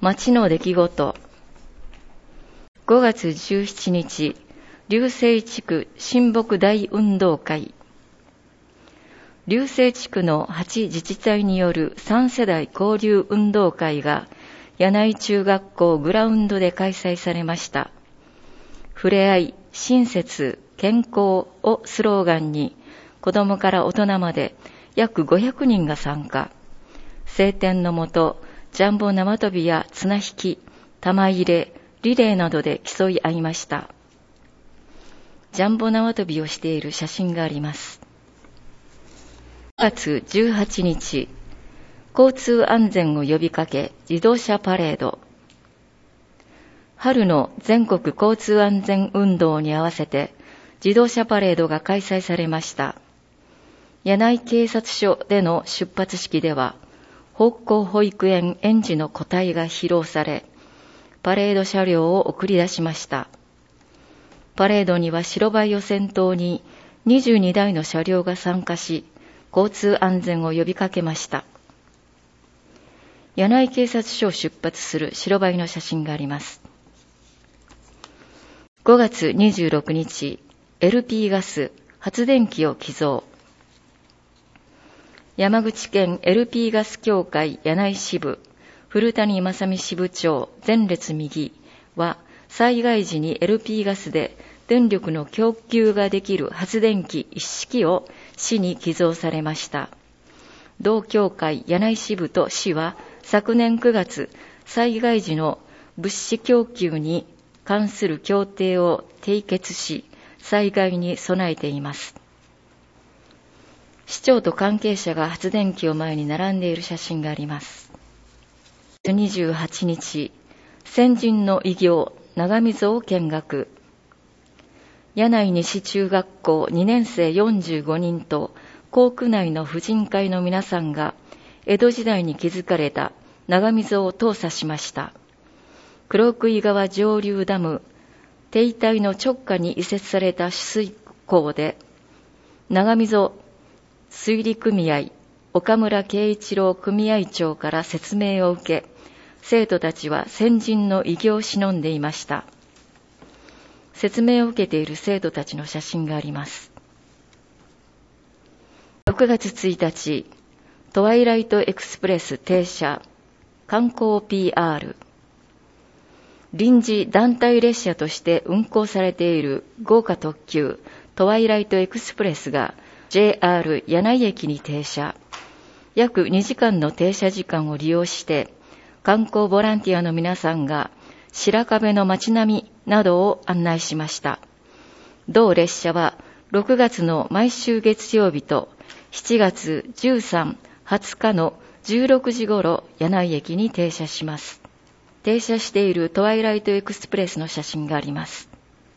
町の出来事。5月17日、龍勢地区親睦大運動会。龍勢地区の8自治体による3世代交流運動会が柳井中学校グラウンドで開催されました。ふれあい、親切、健康をスローガンに、子どもから大人まで約500人が参加。晴天のもと、ジャンボ縄跳びや綱引き、玉入れ、リレーなどで競い合いました。ジャンボ縄跳びをしている写真があります。5月18日、交通安全を呼びかけ自動車パレード。春の全国交通安全運動に合わせて自動車パレードが開催されました。柳井警察署での出発式では、北高保育園園児の個体が披露され、パレード車両を送り出しました。パレードには白バイを先頭に22台の車両が参加し、交通安全を呼びかけました。柳井警察署を出発する白バイの写真があります。5月26日、LP ガス発電機を寄贈。山口県 LP ガス協会柳井支部、古谷正美支部長前列右は、災害時に LP ガスで電力の供給ができる発電機一式を市に寄贈されました。同協会柳井支部と市は昨年9月、災害時の物資供給に関する協定を締結し、災害に備えています。市長と関係者が発電機を前に並んでいる写真があります。28日、先人の偉業、長溝を見学。柳井西中学校2年生45人と校区内の婦人会の皆さんが江戸時代に築かれた長溝を調査しました。黒杭川上流ダム、堤体の直下に移設された取水口で、長溝水利組合、岡村圭一郎組合長から説明を受け、生徒たちは先人の偉業を偲んでいました。説明を受けている生徒たちの写真があります。6月1日、トワイライトエクスプレス停車、観光 PR。臨時団体列車として運行されている豪華特急トワイライトエクスプレスが JR 柳井駅に停車。約2時間の停車時間を利用して、観光ボランティアの皆さんが白壁の街並みなどを案内しました。同列車は6月の毎週月曜日と7月13、20日の16時ごろ柳井駅に停車します。停車しているトワイライトエクスプレスの写真があります。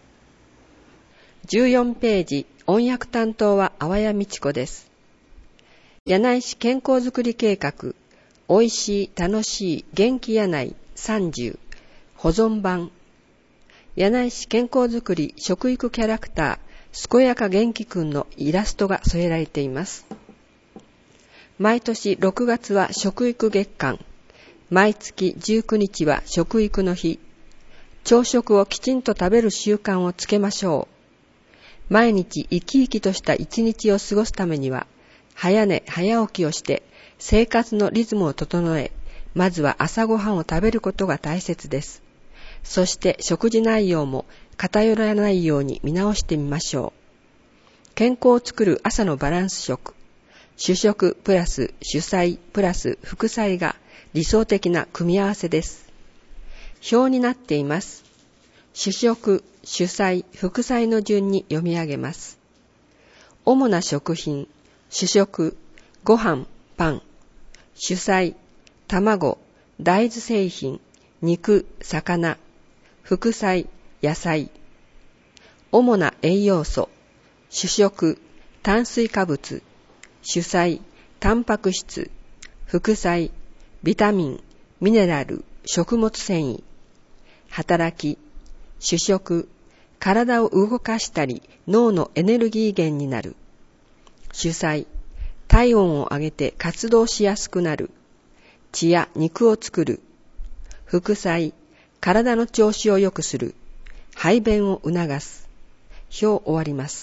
14ページ、音訳担当は淡谷美智子です。柳井市健康づくり計画、おいしい楽しい元気柳井30、保存版。柳井市健康づくり食育キャラクター、健やか元気くんのイラストが添えられています。毎年6月は食育月間、毎月19日は食育の日。朝食をきちんと食べる習慣をつけましょう。毎日生き生きとした一日を過ごすためには、早寝早起きをして生活のリズムを整え、まずは朝ごはんを食べることが大切です。そして食事内容も偏らないように見直してみましょう。健康を作る朝のバランス食。主食プラス主菜プラス副菜が理想的な組み合わせです。表になっています。主食、主菜、副菜の順に読み上げます。主な食品、主食、ご飯、パン。主菜、卵、大豆製品、肉、魚。副菜、野菜。主な栄養素、主食、炭水化物。主菜、タンパク質。副菜、ビタミン、ミネラル、食物繊維。働き、主食、体を動かしたり脳のエネルギー源になる。主菜、体温を上げて活動しやすくなる。血や肉を作る。 副菜、体の調子を良くする、排便を促す。表終わります。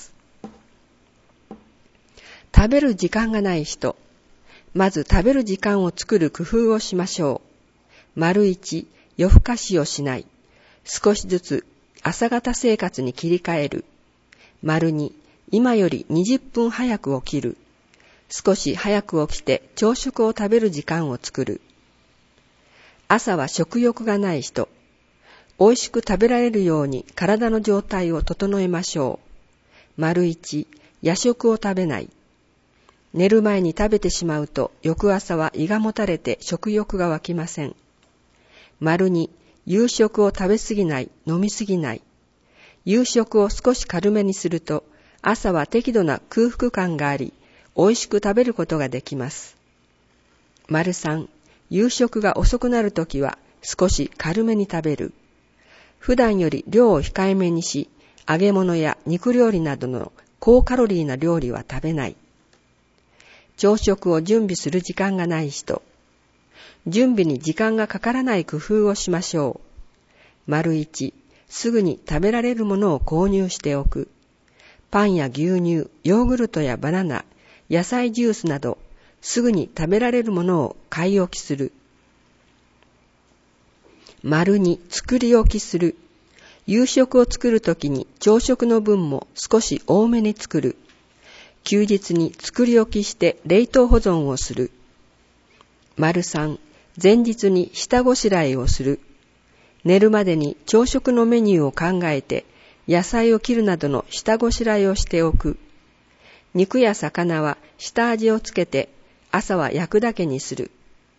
食べる時間がない人、まず食べる時間を作る工夫をしましょう。1、夜更かしをしない。少しずつ朝型生活に切り替える。2、今より20分早く起きる。少し早く起きて朝食を食べる時間を作る。朝は食欲がない人、美味しく食べられるように体の状態を整えましょう。1、夜食を食べない。寝る前に食べてしまうと翌朝は胃がもたれて食欲が湧きません。2、夕食を食べ過ぎない、飲み過ぎない。夕食を少し軽めにすると朝は適度な空腹感があり、美味しく食べることができます。3、夕食が遅くなるときは少し軽めに食べる。普段より量を控えめにし、揚げ物や肉料理などの高カロリーな料理は食べない。朝食を準備する時間がない人、準備に時間がかからない工夫をしましょう。1、すぐに食べられるものを購入しておく。パンや牛乳、ヨーグルトやバナナ、野菜ジュースなど、すぐに食べられるものを買い置きする。2、作り置きする。夕食を作るときに朝食の分も少し多めに作る。休日に作り置きして冷凍保存をする。3、前日に下ごしらえをする。寝るまでに朝食のメニューを考えて野菜を切るなどの下ごしらえをしておく。肉や魚は下味をつけて朝は焼くだけにする。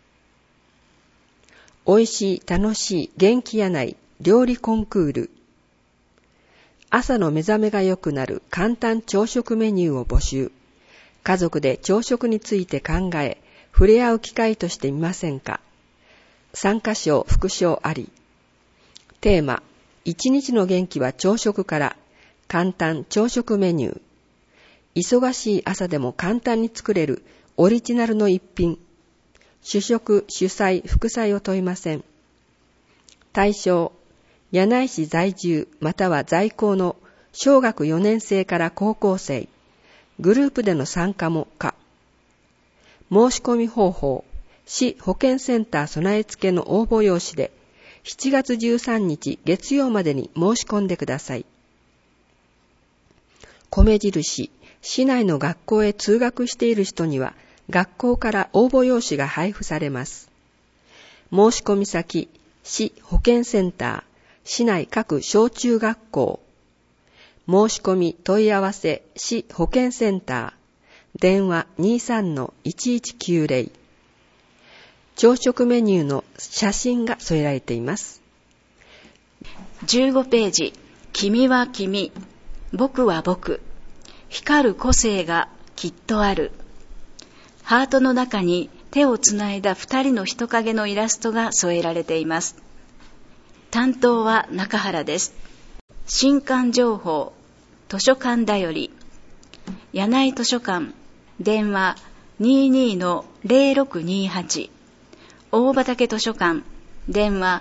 美味しい、楽しい、元気やない料理コンクール。朝の目覚めが良くなる簡単朝食メニューを募集。家族で朝食について考え、触れ合う機会としてみませんか。参加賞、副賞あり。テーマ、一日の元気は朝食から、簡単朝食メニュー。忙しい朝でも簡単に作れるオリジナルの一品。主食、主菜、副菜を問いません。対象、柳井市在住または在校の小学4年生から高校生、グループでの参加も可。申し込み方法、市保健センター備え付けの応募用紙で7月13日月曜までに申し込んでください。米印、市内の学校へ通学している人には学校から応募用紙が配布されます。申し込み先、市保健センター、市内各小中学校。申し込み問い合わせ、市保健センター。電話 23-1190。朝食メニューの写真が添えられています。 15ページ、君は君、僕は僕、光る個性がきっとある。ハートの中に手をつないだ2人の人影のイラストが添えられています。担当は中原です。新刊情報、図書館だより、柳井図書館、電話 22-0628、大畑図書館、電話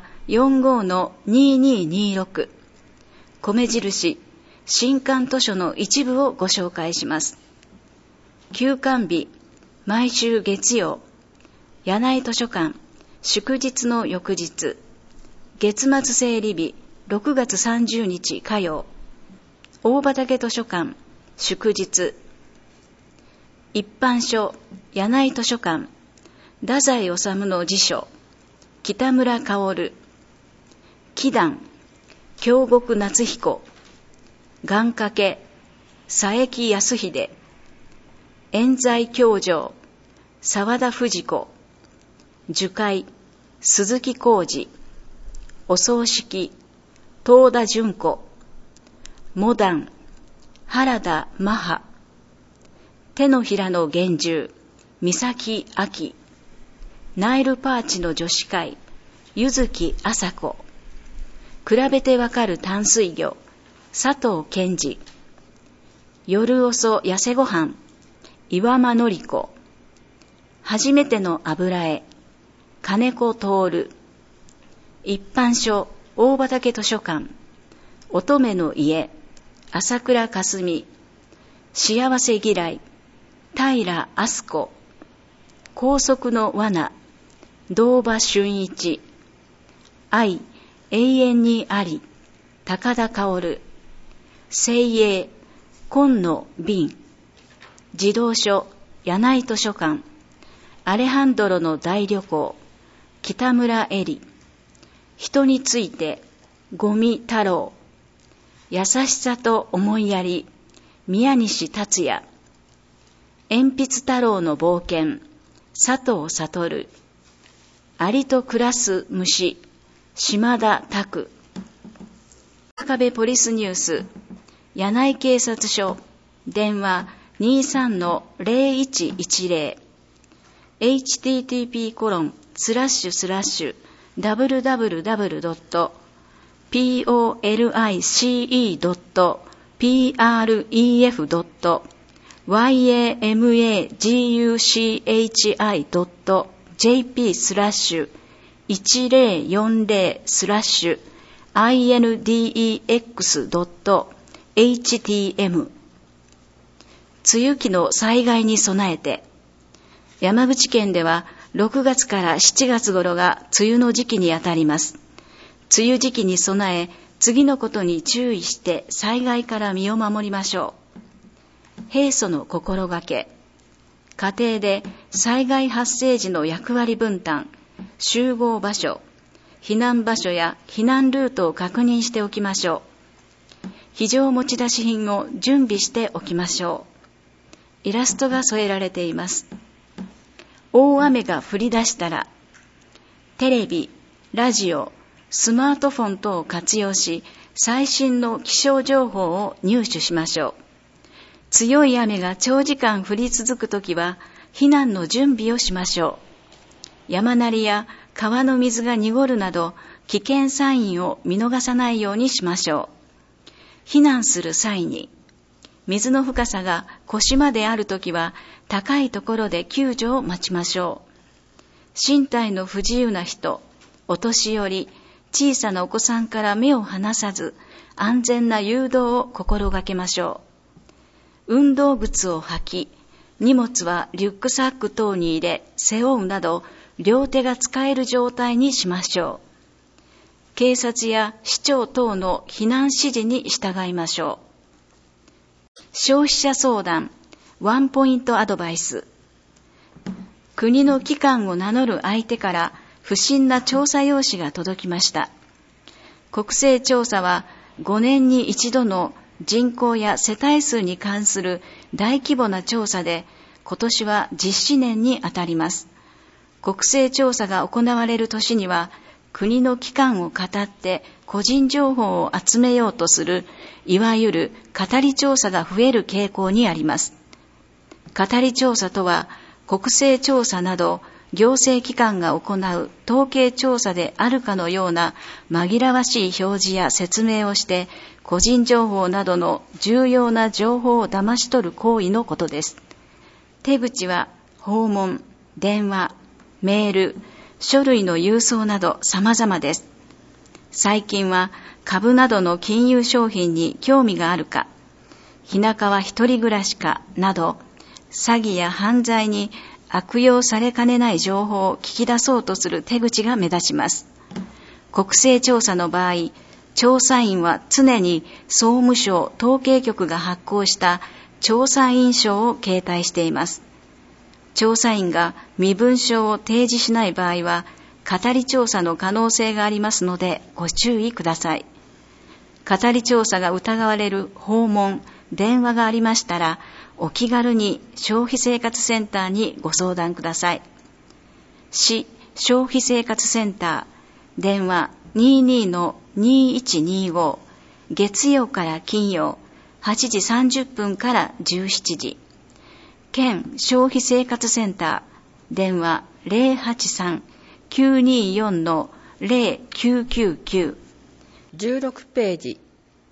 45-2226、米印、新刊図書の一部をご紹介します。休館日、毎週月曜、柳井図書館、祝日の翌日、月末整理日、6月30日火曜、大畑図書館、祝日、一般書、柳井図書館、太宰治の辞書、北村薫、祈願、京極夏彦、願掛け、佐伯康秀、冤罪教場、沢田藤子、樹海、鈴木浩二、お葬式、東田淳子、モダン、原田マハ、手のひらの幻獣、三崎明、ナイルパーチの女子会、柚木麻子、比べてわかる淡水魚、佐藤健二、夜遅痩せごはん、岩間のり子、初めての油絵、金子徹、 一般書大畑図書館、乙女の家、朝倉かすみ、幸せ嫌い、平飛子、高速の罠、堂場俊一、愛、永遠にあり、高田薫、精鋭、紺野瓶、児童書、柳井図書館、アレハンドロの大旅行、北村恵里、人について、五味太郎、優しさと思いやり、宮西達也、鉛筆太郎の冒険、佐藤悟、アリと暮らす虫、島田拓、壁ポリスニュース、柳井警察署、電話 23-0110、www.policeguchi.pref.yamagchuchi.jp/1080.piarueguchi.htm。 梅雨期の災害に備えて、山口県では6月から7月頃が梅雨の時期にあたります。梅雨時期に備え、次のことに注意して災害から身を守りましょう。平素の心がけ。家庭で災害発生時の役割分担、集合場所、避難場所や避難ルートを確認しておきましょう。非常持ち出し品を準備しておきましょう。イラストが添えられています。大雨が降り出したら、テレビ、ラジオ、スマートフォン等を活用し、最新の気象情報を入手しましょう。強い雨が長時間降り続くときは、避難の準備をしましょう。山鳴りや川の水が濁るなど、危険サインを見逃さないようにしましょう。避難する際に、水の深さが腰まであるときは、高いところで救助を待ちましょう。身体の不自由な人、お年寄り、小さなお子さんから目を離さず、安全な誘導を心がけましょう。運動靴を履き、荷物はリュックサック等に入れ、背負うなど、両手が使える状態にしましょう。警察や市長等の避難指示に従いましょう。消費者相談、ワンポイントアドバイス。国の機関を名乗る相手から不審な調査用紙が届きました。国勢調査は5年に一度の人口や世帯数に関する大規模な調査で、今年は実施年にあたります。国勢調査が行われる年には、国の機関を語って個人情報を集めようとする、いわゆる語り調査が増える傾向にあります。語り調査とは、国勢調査など行政機関が行う統計調査であるかのような紛らわしい表示や説明をして、個人情報などの重要な情報を騙し取る行為のことです。手口は訪問、電話、メール、書類の郵送など様々です。最近は株などの金融商品に興味があるか、日中は一人暮らしかなど、詐欺や犯罪に悪用されかねない情報を聞き出そうとする手口が目立ちます。国勢調査の場合、調査員は常に総務省統計局が発行した調査員証を携帯しています。調査員が身分証を提示しない場合は、語り調査の可能性がありますのでご注意ください。語り調査が疑われる訪問、電話がありましたら、お気軽に消費生活センターにご相談ください。市消費生活センター、電話 22-2125、月曜から金曜、8時30分から17時。県消費生活センター、電話 083-924-0999。 16ページ。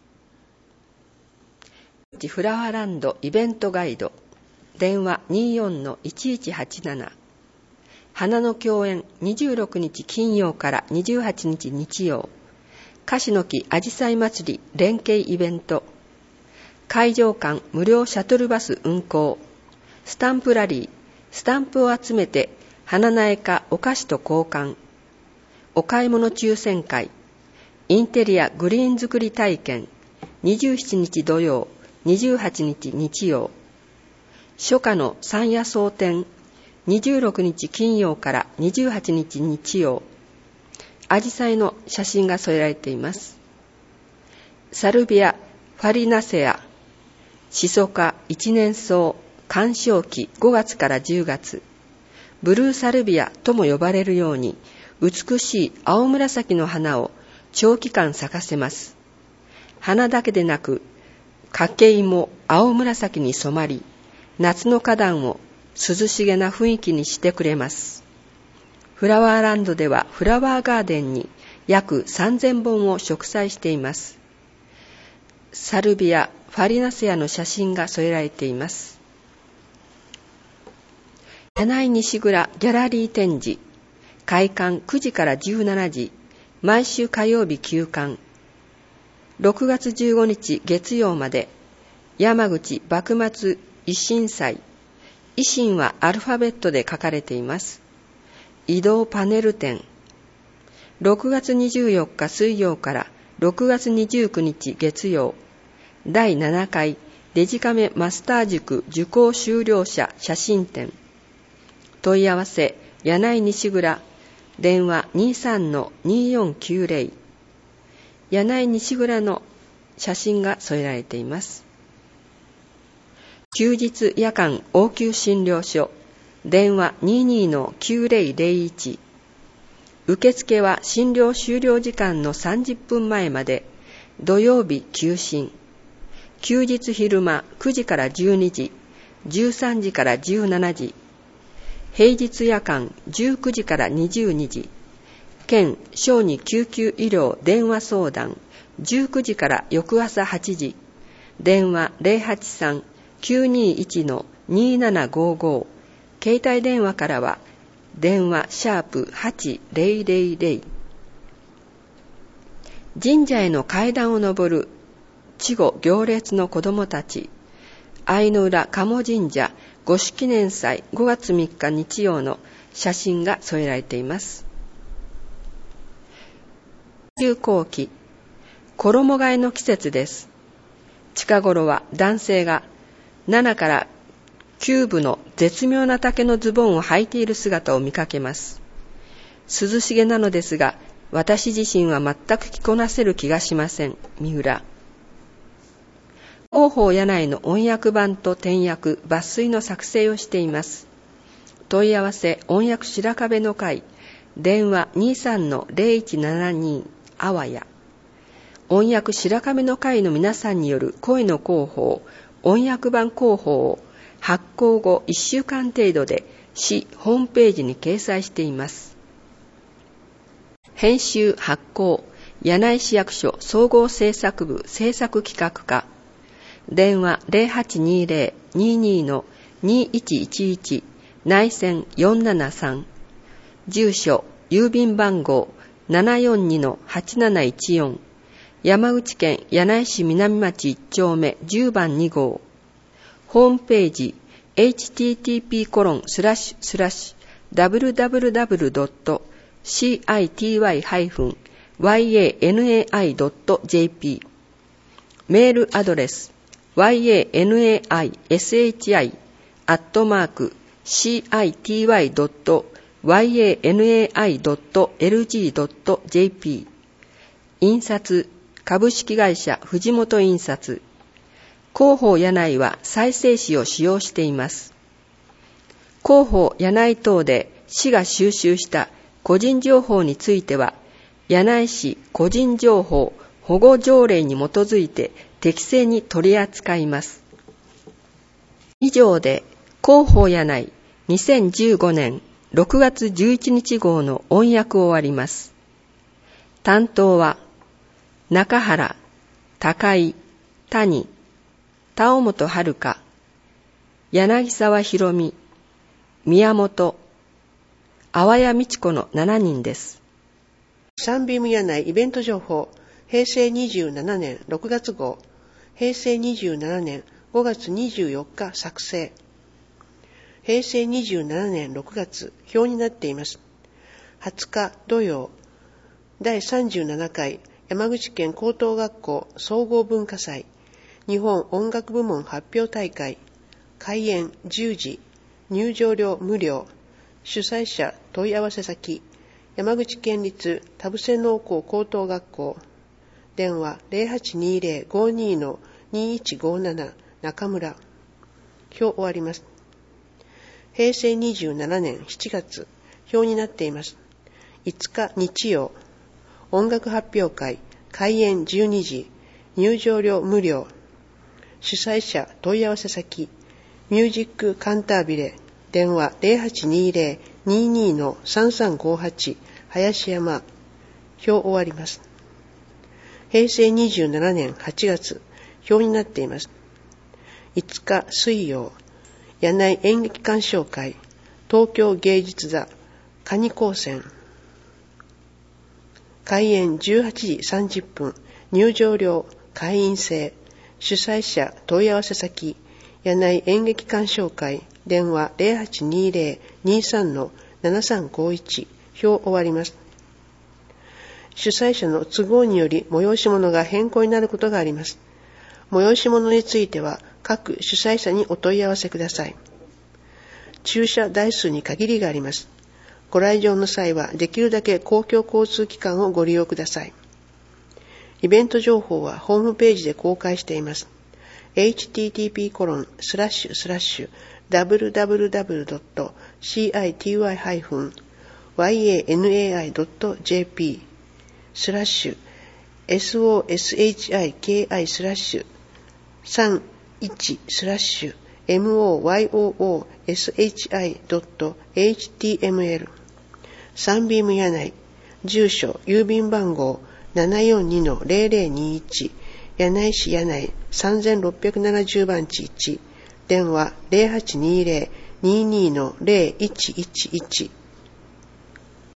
フラワーランドイベントガイド、電話 24-1187。 花の共演26日金曜から28日日曜。樫の木あじさい祭り連携イベント。会場間無料シャトルバス運行。スタンプラリー、スタンプを集めて花苗かお菓子と交換。お買い物抽選会。インテリアグリーン作り体験。27日土曜、28日日曜。初夏の山野草展。26日金曜から28日日曜。アジサイの写真が添えられています。サルビア、ファリナセア、シソ科一年草、鑑賞期5月から10月。ブルーサルビアとも呼ばれるように、美しい青紫の花を長期間咲かせます。花だけでなく、花茎も青紫に染まり、夏の花壇を涼しげな雰囲気にしてくれます。フラワーランドではフラワーガーデンに約3000本を植栽しています。サルビア、ファリナセアの写真が添えられています。柳井西蔵ギャラリー展示。開館9時から17時。毎週火曜日休館。6月15日月曜まで。山口幕末維新祭。維新はアルファベットで書かれています。移動パネル展。6月24日水曜から6月29日月曜。第7回デジカメマスター塾受講修了者写真展。問い合わせ柳井西蔵。電話 23-2490。柳井西蔵の写真が添えられています。休日夜間応急診療所。電話 22-9001。受付は診療終了時間の30分前まで。土曜日休診。休日昼間9時から12時、13時から17時。平日夜間19時から22時。県小児救急医療電話相談19時から翌朝8時。電話 083-921-2755。携帯電話からは電話#8000。神社への階段を上る稚児行列の子供たち。相の浦鴨神社五種記念祭5月3日日曜の写真が添えられています。休校期、衣替えの季節です。近頃は男性が7から9分の絶妙な丈のズボンを履いている姿を見かけます。涼しげなのですが、私自身は全く着こなせる気がしません。三浦。広報柳井の音訳版と点訳、抜粋の作成をしています。問い合わせ、音訳白壁の会、電話 23-0172 あわや。音訳白壁の会の皆さんによる声の広報、音訳版広報を発行後1週間程度で市ホームページに掲載しています。編集発行、柳井市役所総合制作部制作企画課。電話 0820-22-2111 内線473。住所郵便番号 742-8714。山口県柳井市南町1丁目10番2号。ホームページ http://www.city-yanai.jp。 メールアドレスyanaishi@city.yanai.lg.jp。 印刷株式会社藤本印刷。広報柳井は再生紙を使用しています。広報柳井等で市が収集した個人情報については、柳井市個人情報保護条例に基づいて適正に取り扱います。以上で広報柳井2015年6月11日号の音訳を終わります。担当は中原、高井、谷、田尾本遥、柳沢博美、宮本、 淡谷美智子の7人です。 サンビーム柳井イベント情報、平成27年6月号、平成27年5月24日作成。平成27年6月、表になっています。20日土曜、第37回山口県高等学校総合文化祭日本音楽部門発表大会、開演10時、入場料無料、主催者問い合わせ先、山口県立田伏農工高等学校、電話 0820-52-2157 中村。表終わります。平成27年7月、表になっています。5日日曜、音楽発表会、開演12時、入場料無料、主催者問い合わせ先、ミュージックカンタービレ、電話 0820-22-3358 林山。表終わります。平成27年8月、表になっています。5日水曜、柳井演劇鑑賞会、東京芸術座、蟹高専。開演18時30分、入場料会員制、主催者問い合わせ先、柳井演劇鑑賞会、電話 0820-23-7351。表終わります。主催者の都合により催し物が変更になることがあります。催し物については各主催者にお問い合わせください。駐車台数に限りがあります。ご来場の際はできるだけ公共交通機関をご利用ください。イベント情報はホームページで公開しています。http://www.city-soshI.jp/soshI.html サンビーム柳井、住所郵便番号 742-0021 柳井市柳井3670番地1、電話 0820-22-0111